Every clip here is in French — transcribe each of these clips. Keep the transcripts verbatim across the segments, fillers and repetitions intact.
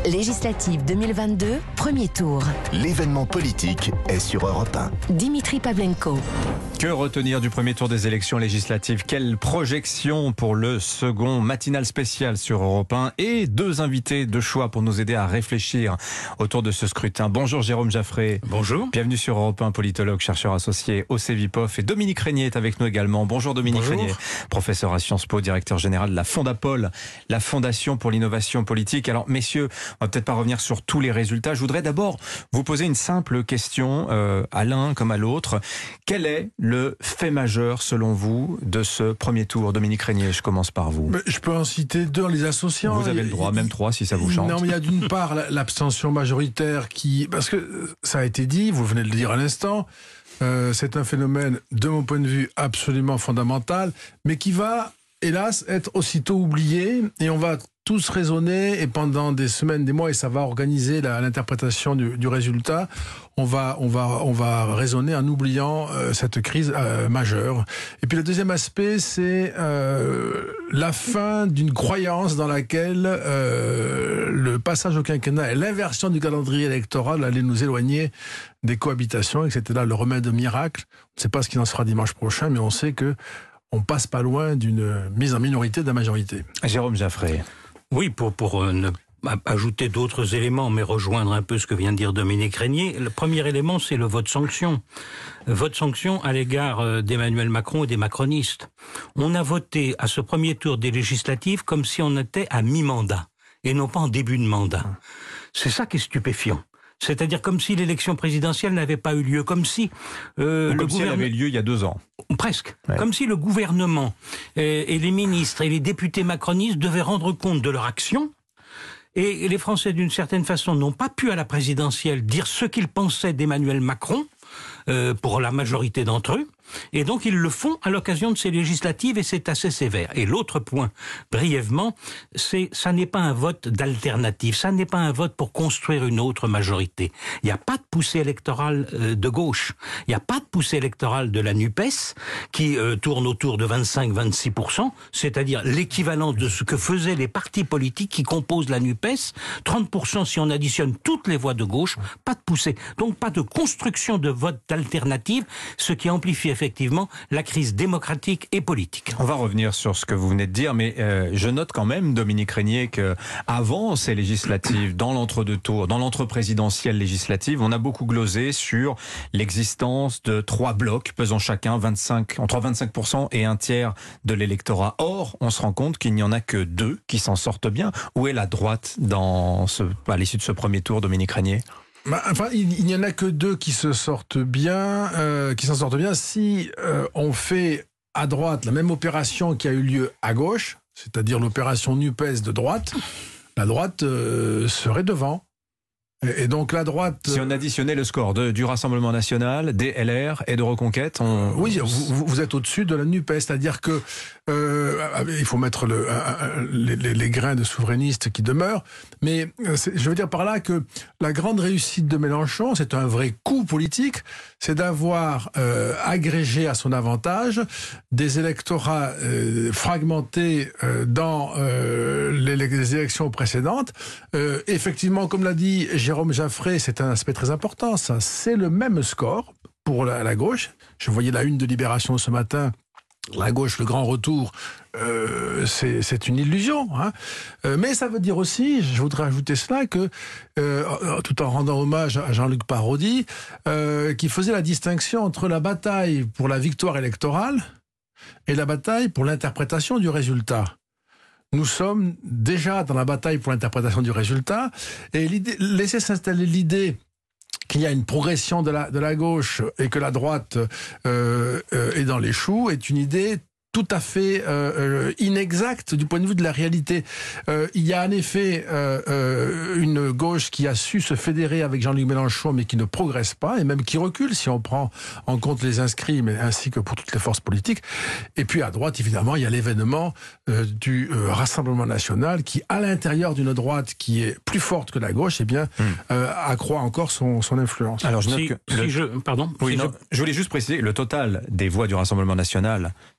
Législative deux mille vingt-deux, premier tour. L'événement politique est sur Europe un. Dimitri Pavlenko. Que retenir du premier tour des élections législatives? Quelle projection pour le second? Matinal spécial sur Europe un et deux invités de choix pour nous aider à réfléchir autour de ce scrutin. Bonjour Jérôme Jaffré. Bonjour. Bienvenue sur Europe un, politologue, chercheur associé au Cevipof. Et Dominique Régnier est avec nous également. Bonjour Dominique Bonjour. Régnier, professeur à Sciences Po, directeur général de la Fondapol, la Fondation pour l'innovation politique. Alors messieurs, on va peut-être pas revenir sur tous les résultats. Je voudrais d'abord vous poser une simple question, euh, à l'un comme à l'autre. Quel est le fait majeur, selon vous, de ce premier tour? Dominique Régnier, je commence par vous. Mais je peux en citer deux en les associant. Vous avez le droit, même trois si ça vous chante. Non, mais il y a d'une part l'abstention majoritaire qui... Parce que ça a été dit, vous venez de le dire à l'instant, euh, c'est un phénomène, de mon point de vue, absolument fondamental, mais qui va, hélas, être aussitôt oublié, et on va tous raisonner, et pendant des semaines, des mois, et ça va organiser l'interprétation du, du résultat, on va, on va, on va raisonner en oubliant euh, cette crise euh, majeure. Et puis le deuxième aspect, c'est euh, la fin d'une croyance dans laquelle euh, le passage au quinquennat et l'inversion du calendrier électoral allaient nous éloigner des cohabitations, et que c'était là le remède miracle. On ne sait pas ce qu'il en sera dimanche prochain, mais on sait que on passe pas loin d'une mise en minorité de la majorité. Jérôme Jaffré. Oui, pour, pour euh, ne, ajouter d'autres éléments, mais rejoindre un peu ce que vient de dire Dominique Régnier. Le premier élément, c'est le vote sanction. Vote sanction à l'égard euh, d'Emmanuel Macron et des macronistes. On a voté à ce premier tour des législatives comme si on était à mi-mandat, et non pas en début de mandat. C'est ça qui est stupéfiant. C'est-à-dire comme si l'élection présidentielle n'avait pas eu lieu, comme si... Euh, Ou comme le si elle avait lieu il y a deux ans. Presque. Ouais. Comme si le gouvernement et, et les ministres et les députés macronistes devaient rendre compte de leur action. Et les Français, d'une certaine façon, n'ont pas pu à la présidentielle dire ce qu'ils pensaient d'Emmanuel Macron, euh, pour la majorité d'entre eux. Et donc ils le font à l'occasion de ces législatives, et c'est assez sévère. Et l'autre point, brièvement, c'est ça n'est pas un vote d'alternative, ça n'est pas un vote pour construire une autre majorité. Il n'y a pas de poussée électorale euh, de gauche, il n'y a pas de poussée électorale de la NUPES qui euh, tourne autour de vingt-cinq à vingt-six pour cent, c'est-à-dire l'équivalent de ce que faisaient les partis politiques qui composent la NUPES, trente pour cent si on additionne toutes les voix de gauche, pas de poussée. Donc pas de construction de vote d'alternative, ce qui amplifie effectivement la crise démocratique et politique. On va revenir sur ce que vous venez de dire, mais euh, je note quand même, Dominique Régnier, que avant ces législatives, dans l'entre-deux tours, dans l'entre-présidentielle législative, on a beaucoup glosé sur l'existence de trois blocs pesant chacun vingt-cinq, entre vingt-cinq pour cent et un tiers de l'électorat. Or, on se rend compte qu'il n'y en a que deux qui s'en sortent bien. Où est la droite dans ce, à l'issue de ce premier tour, Dominique Régnier? Bah, enfin, il n'y en a que deux qui se sortent bien, euh, qui s'en sortent bien si euh, on fait à droite la même opération qui a eu lieu à gauche, c'est-à-dire l'opération NUPES de droite. La droite euh, serait devant. Et, et donc la droite... Si on additionnait le score de, du Rassemblement National, des L R et de Reconquête, on... Oui, vous, vous êtes au-dessus de la NUPES, c'est-à-dire que euh, il faut mettre le, les, les, les grains de souverainistes qui demeurent, mais je veux dire par là que la grande réussite de Mélenchon, c'est un vrai coup politique, c'est d'avoir euh, agrégé à son avantage des électorats euh, fragmentés euh, dans euh, les, les élections précédentes. Euh, effectivement, comme l'a dit Jérôme Jaffré, c'est un aspect très important, ça, c'est le même score pour la, la gauche. Je voyais la une de Libération ce matin. La gauche, le grand retour, euh, c'est une illusion. Hein. Euh, mais ça veut dire aussi, je voudrais ajouter cela, que euh, tout en rendant hommage à Jean-Luc Parodi, euh, qui faisait la distinction entre la bataille pour la victoire électorale et la bataille pour l'interprétation du résultat. Nous sommes déjà dans la bataille pour l'interprétation du résultat, et laisser s'installer l'idée qu'il y a une progression de la, de la gauche et que la droite euh, euh, est dans les choux est une idée tout à fait euh, inexacte du point de vue de la réalité. Euh, il y a en effet euh, euh, une gauche qui a su se fédérer avec Jean-Luc Mélenchon, mais qui ne progresse pas, et même qui recule si on prend en compte les inscrits, mais ainsi que pour toutes les forces politiques. Et puis à droite, évidemment, il y a l'événement euh, du euh, Rassemblement National qui, à l'intérieur d'une droite qui est plus forte que la gauche, eh bien, mmh. euh, accroît encore son, son influence. Alors je note si, que si le... je, pardon. Oui, si non, je... je voulais juste préciser, le total des voix du Rassemblement National cette année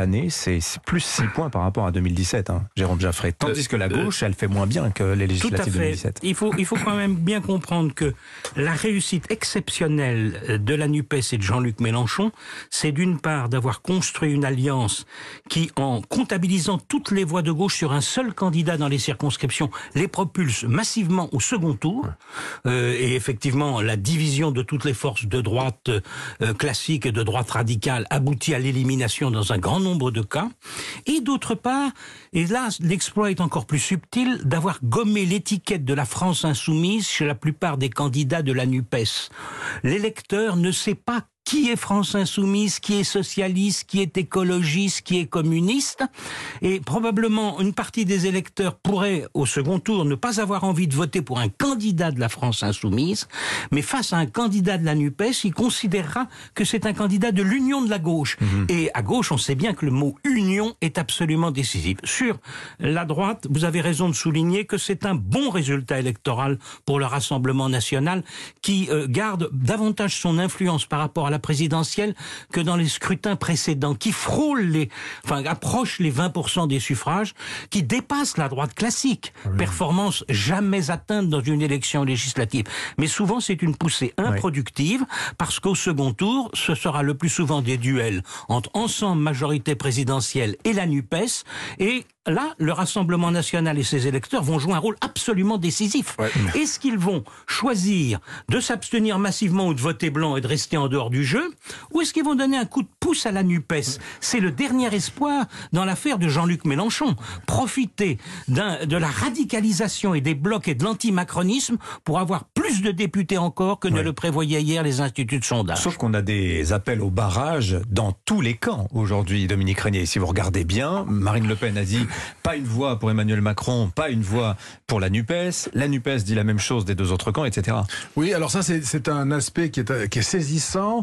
année, c'est plus six points par rapport à deux mille dix-sept, hein, Jérôme Jaffray. Tandis que la gauche, elle fait moins bien que les législatives de deux mille dix-sept. Il faut, il faut quand même bien comprendre que la réussite exceptionnelle de la NUPES et de Jean-Luc Mélenchon, c'est d'une part d'avoir construit une alliance qui, en comptabilisant toutes les voix de gauche sur un seul candidat dans les circonscriptions, les propulse massivement au second tour. Euh, et effectivement, la division de toutes les forces de droite euh, classique et de droite radicale aboutit à l'élimination dans un grand nombre de cas. Et d'autre part, et là, l'exploit est encore plus subtil, d'avoir gommé l'étiquette de la France insoumise chez la plupart des candidats de la NUPES. L'électeur ne sait pas qui est France Insoumise, qui est socialiste, qui est écologiste, qui est communiste. Et probablement, une partie des électeurs pourrait, au second tour, ne pas avoir envie de voter pour un candidat de la France Insoumise, mais face à un candidat de la NUPES, il considérera que c'est un candidat de l'union de la gauche. Mmh. Et à gauche, on sait bien que le mot union est absolument décisif. Sur la droite, vous avez raison de souligner que c'est un bon résultat électoral pour le Rassemblement national, qui euh, garde davantage son influence par rapport à la présidentielle que dans les scrutins précédents, qui frôle les, enfin, approche les vingt pour cent des suffrages, qui dépasse la droite classique. Oui. Performance jamais atteinte dans une élection législative. Mais souvent, c'est une poussée improductive, oui. parce qu'au second tour, ce sera le plus souvent des duels entre Ensemble majorité présidentielle et la NUPES, et là, le Rassemblement national et ses électeurs vont jouer un rôle absolument décisif. Ouais. Est-ce qu'ils vont choisir de s'abstenir massivement ou de voter blanc et de rester en dehors du jeu, ou est-ce qu'ils vont donner un coup de pouce à la NUPES? C'est le dernier espoir dans l'affaire de Jean-Luc Mélenchon. Profiter d'un, de la radicalisation et des blocs et de l'antimacronisme pour avoir plus de députés encore que ouais. ne le prévoyaient hier les instituts de sondage. Sauf qu'on a des appels au barrage dans tous les camps aujourd'hui, Dominique Régnier. Si vous regardez bien, Marine Le Pen a dit pas une voix pour Emmanuel Macron, pas une voix pour la NUPES. La NUPES dit la même chose des deux autres camps, et cetera. Oui, alors ça, c'est, c'est un aspect qui est, qui est saisissant.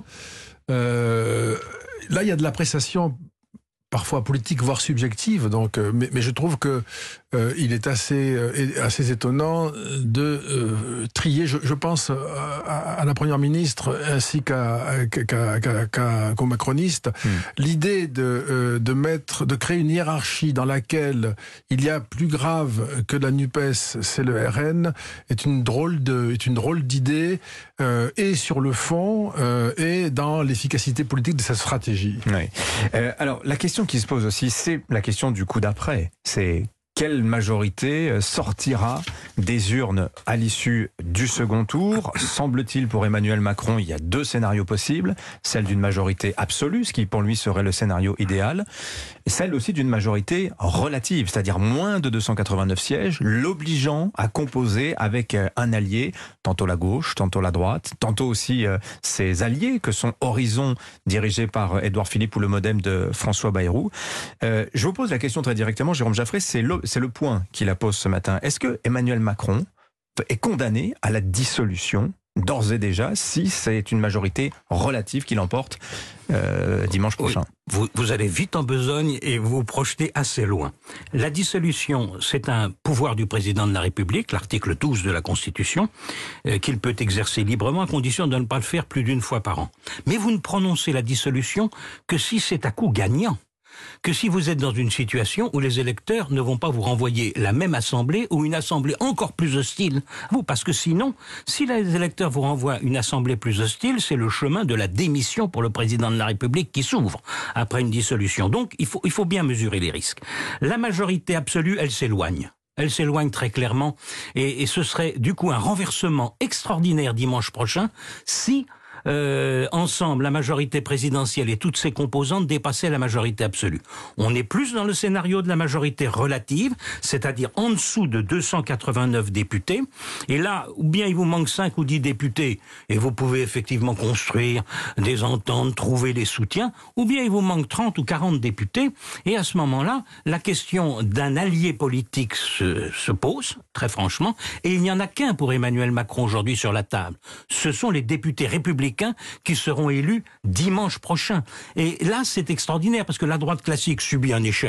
Euh, là, il y a de l'appréciation parfois politique, voire subjective. Donc, euh, mais, mais je trouve que euh, il est assez, euh, assez étonnant de euh, trier. Je, je pense à, à la première ministre ainsi qu'à, qu'à, qu'à, qu'à, qu'aux macronistes. Mmh. L'idée de, euh, de mettre, de créer une hiérarchie dans laquelle il y a plus grave que la NUPES, c'est le R N, est une drôle de, est une drôle d'idée, euh, et sur le fond, euh, et dans l'efficacité politique de cette stratégie. Oui. Euh, alors, la question qui se pose aussi, c'est la question du coup d'après. C'est quelle majorité sortira des urnes à l'issue du second tour? Semble-t-il, pour Emmanuel Macron, il y a deux scénarios possibles. Celle d'une majorité absolue, ce qui pour lui serait le scénario idéal. Et celle aussi d'une majorité relative, c'est-à-dire moins de deux cent quatre-vingt-neuf sièges, l'obligeant à composer avec un allié, tantôt la gauche, tantôt la droite, tantôt aussi euh, ses alliés que sont Horizon, dirigé par Édouard Philippe, ou le Modem de François Bayrou. Euh, je vous pose la question très directement, Jérôme Jaffray, c'est le C'est le point qu'il la pose ce matin. Est-ce que Emmanuel Macron est condamné à la dissolution, d'ores et déjà, si c'est une majorité relative qui l'emporte euh, dimanche prochain? Oui. Vous, vous allez vite en besogne et vous vous projetez assez loin. La dissolution, c'est un pouvoir du président de la République, l'article douze de la Constitution, euh, qu'il peut exercer librement à condition de ne pas le faire plus d'une fois par an. Mais vous ne prononcez la dissolution que si c'est à coup gagnant. Que si vous êtes dans une situation où les électeurs ne vont pas vous renvoyer la même assemblée ou une assemblée encore plus hostile à vous. Parce que sinon, si les électeurs vous renvoient une assemblée plus hostile, c'est le chemin de la démission pour le président de la République qui s'ouvre après une dissolution. Donc, il faut, il faut bien mesurer les risques. La majorité absolue, elle s'éloigne. Elle s'éloigne très clairement. Et, et ce serait du coup un renversement extraordinaire dimanche prochain si... Euh, ensemble, la majorité présidentielle et toutes ses composantes dépassaient la majorité absolue. On est plus dans le scénario de la majorité relative, c'est-à-dire en dessous de deux cent quatre-vingt-neuf députés. Et là, ou bien il vous manque cinq ou dix députés, et vous pouvez effectivement construire des ententes, trouver des soutiens, ou bien il vous manque trente ou quarante députés, et à ce moment-là, la question d'un allié politique se, se pose, très franchement, et il n'y en a qu'un pour Emmanuel Macron aujourd'hui sur la table. Ce sont les députés républicains qui seront élus dimanche prochain. Et là, c'est extraordinaire, parce que la droite classique subit un échec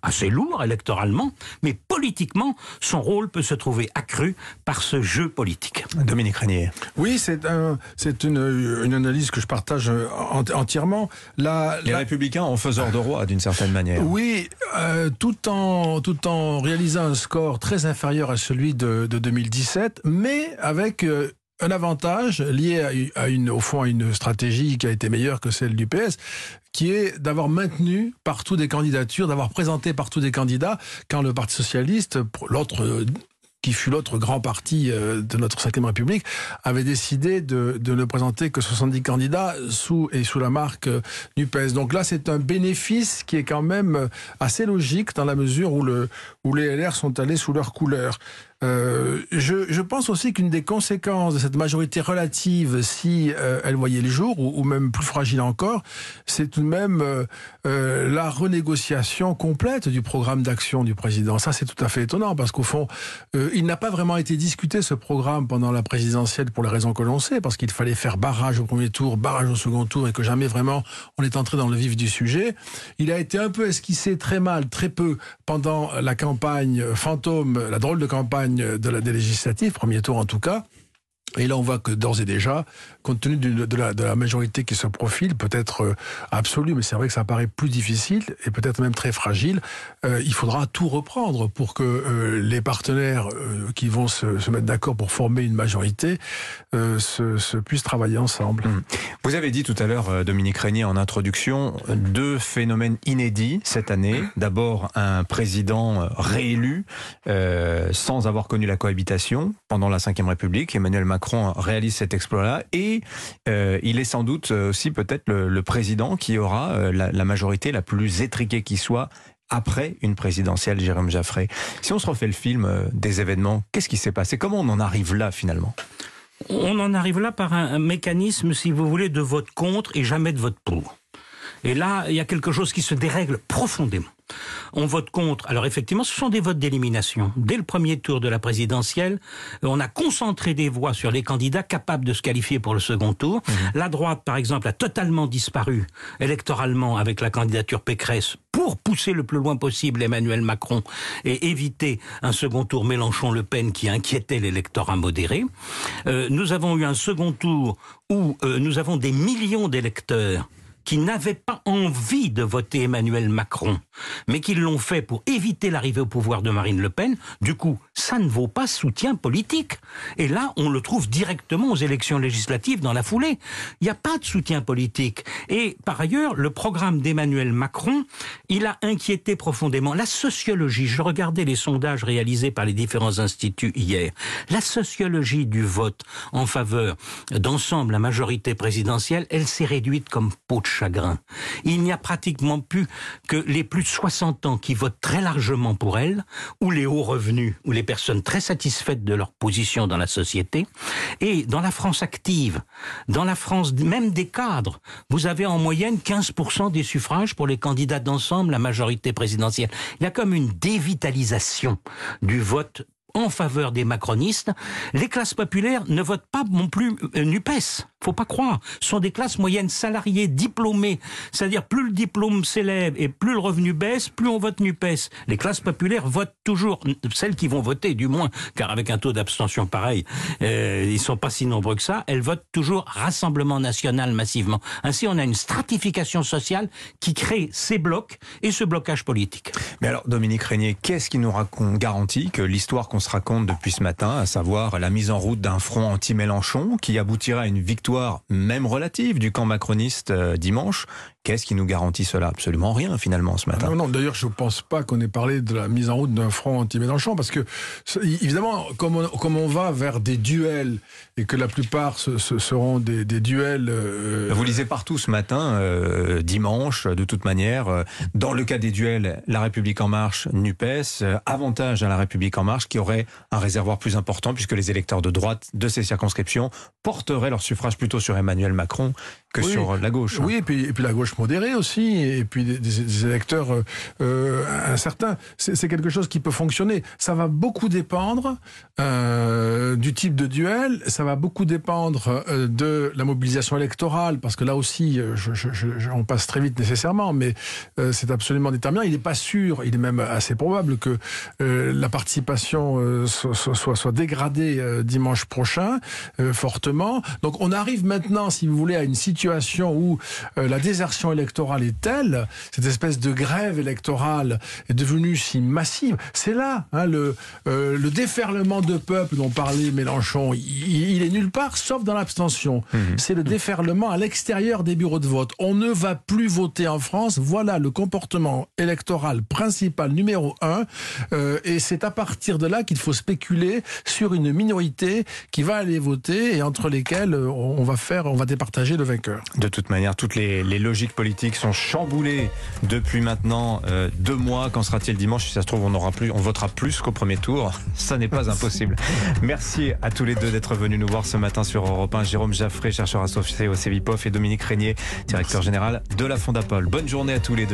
assez lourd électoralement, mais politiquement, son rôle peut se trouver accru par ce jeu politique. Dominique Régnier. Oui, c'est un, c'est une, une analyse que je partage entièrement. La, Les la... Républicains en faiseurs de roi, d'une certaine manière. Oui, euh, tout en tout en réalisant un score très inférieur à celui de, de deux mille dix-sept, mais avec euh, un avantage lié à, à une, au fond à une stratégie qui a été meilleure que celle du P S, qui est d'avoir maintenu partout des candidatures, d'avoir présenté partout des candidats, quand le Parti socialiste, l'autre qui fut l'autre grand parti de notre cinquième République, avait décidé de, de ne présenter que soixante-dix candidats sous, et sous la marque du P S. Donc là, c'est un bénéfice qui est quand même assez logique dans la mesure où, le, où les L R sont allés sous leur couleur. Euh, je, je pense aussi qu'une des conséquences de cette majorité relative, si euh, elle voyait le jour, ou, ou même plus fragile encore, c'est tout de même euh, euh, la renégociation complète du programme d'action du président. Ça, c'est tout à fait étonnant, parce qu'au fond, euh, il n'a pas vraiment été discuté, ce programme, pendant la présidentielle, pour les raisons que l'on sait, parce qu'il fallait faire barrage au premier tour, barrage au second tour, et que jamais vraiment on est entré dans le vif du sujet. Il a été un peu esquissé très mal, très peu, pendant la campagne fantôme, la drôle de campagne de la des législatives, premier tour en tout cas. Et là, on voit que d'ores et déjà, compte tenu de, de, la, de la majorité qui se profile, peut-être euh, absolue, mais c'est vrai que ça paraît plus difficile et peut-être même très fragile, euh, il faudra tout reprendre pour que euh, les partenaires euh, qui vont se, se mettre d'accord pour former une majorité euh, se, se puissent travailler ensemble. Mmh. Vous avez dit tout à l'heure, Dominique Régnier, en introduction, deux phénomènes inédits cette année. D'abord, un président réélu euh, sans avoir connu la cohabitation pendant la cinquième République, Emmanuel Macron réalise cet exploit-là et euh, il est sans doute aussi peut-être le, le président qui aura euh, la, la majorité la plus étriquée qui soit après une présidentielle, Jérôme Jaffray. Si on se refait le film euh, des événements, qu'est-ce qui s'est passé? Comment on en arrive là finalement? On en arrive là par un, un mécanisme, si vous voulez, de vote contre et jamais de vote pour. Et là, il y a quelque chose qui se dérègle profondément. On vote contre. Alors effectivement, ce sont des votes d'élimination. Dès le premier tour de la présidentielle, on a concentré des voix sur les candidats capables de se qualifier pour le second tour. Mmh. La droite, par exemple, a totalement disparu électoralement avec la candidature Pécresse pour pousser le plus loin possible Emmanuel Macron et éviter un second tour Mélenchon-Le Pen qui inquiétait l'électorat modéré. Euh, nous avons eu un second tour où euh, nous avons des millions d'électeurs qui n'avaient pas envie de voter Emmanuel Macron, mais qui l'ont fait pour éviter l'arrivée au pouvoir de Marine Le Pen. Du coup, ça ne vaut pas soutien politique. Et là, on le trouve directement aux élections législatives dans la foulée. Il n'y a pas de soutien politique. Et par ailleurs, le programme d'Emmanuel Macron, il a inquiété profondément la sociologie. Je regardais les sondages réalisés par les différents instituts hier. La sociologie du vote en faveur d'ensemble la majorité présidentielle, elle s'est réduite comme peau de chagrin. Il n'y a pratiquement plus que les plus de soixante ans qui votent très largement pour elle, ou les hauts revenus, ou les personnes très satisfaites de leur position dans la société. Et dans la France active, dans la France même des cadres, vous avez en moyenne quinze pour cent des suffrages pour les candidats d'ensemble, la majorité présidentielle. Il y a comme une dévitalisation du vote en faveur des macronistes. Les classes populaires ne votent pas non plus euh, NUPES. Faut pas croire. Ce sont des classes moyennes salariées, diplômées. C'est-à-dire, plus le diplôme s'élève et plus le revenu baisse, plus on vote NUPES. Les classes populaires votent toujours, celles qui vont voter du moins, car avec un taux d'abstention pareil, euh, ils sont pas si nombreux que ça, elles votent toujours Rassemblement National massivement. Ainsi, on a une stratification sociale qui crée ces blocs et ce blocage politique. Mais alors, Dominique Régnier, qu'est-ce qui nous raconte, garantit que l'histoire qu'on se raconte depuis ce matin, à savoir la mise en route d'un front anti-Mélenchon qui aboutira à une victoire même relative du camp macroniste euh, dimanche, qu'est-ce qui nous garantit cela? Absolument rien finalement ce matin. Non, non, d'ailleurs je ne pense pas qu'on ait parlé de la mise en route d'un front anti-Mélenchon, parce que évidemment comme on, comme on va vers des duels et que la plupart ce, ce seront des, des duels... Euh, Vous lisez partout ce matin, euh, dimanche, de toute manière, euh, dans le cas des duels, La République En Marche, NUPES, euh, avantage à La République En Marche qui aurait un réservoir plus important puisque les électeurs de droite de ces circonscriptions porteraient leur suffrage plutôt sur Emmanuel Macron que oui, sur la gauche. Oui, et puis, et puis la gauche modérée aussi, et puis des, des, des électeurs euh, incertains. C'est, c'est quelque chose qui peut fonctionner. Ça va beaucoup dépendre euh, du type de duel. Ça va beaucoup dépendre euh, de la mobilisation électorale, parce que là aussi, euh, je, je, je, on passe très vite nécessairement, mais euh, c'est absolument déterminant. Il n'est pas sûr, il est même assez probable que euh, la participation euh, soit, soit, soit dégradée euh, dimanche prochain, euh, fortement. Donc on arrive maintenant, si vous voulez, à une situation où euh, la désertion électorale est telle, cette espèce de grève électorale est devenue si massive. C'est là, hein, le, euh, le déferlement de peuple dont parlait Mélenchon, il, il est nulle part sauf dans l'abstention. Mmh. C'est le déferlement à l'extérieur des bureaux de vote. On ne va plus voter en France. Voilà le comportement électoral principal numéro un. Euh, et c'est à partir de là qu'il faut spéculer sur une minorité qui va aller voter et entre lesquelles on va faire, on va départager le vainqueur. De toute manière, toutes les, les logiques politiques sont chamboulées depuis maintenant euh, deux mois. Qu'en sera-t-il dimanche? Si ça se trouve, on aura plus, on votera plus qu'au premier tour. Ça n'est pas impossible. Merci à tous les deux d'être venus nous voir ce matin sur Europe un. Jérôme Jaffré, chercheur associé au CEVIPOF, et Dominique Régnier, directeur général de la Fondapol. Bonne journée à tous les deux.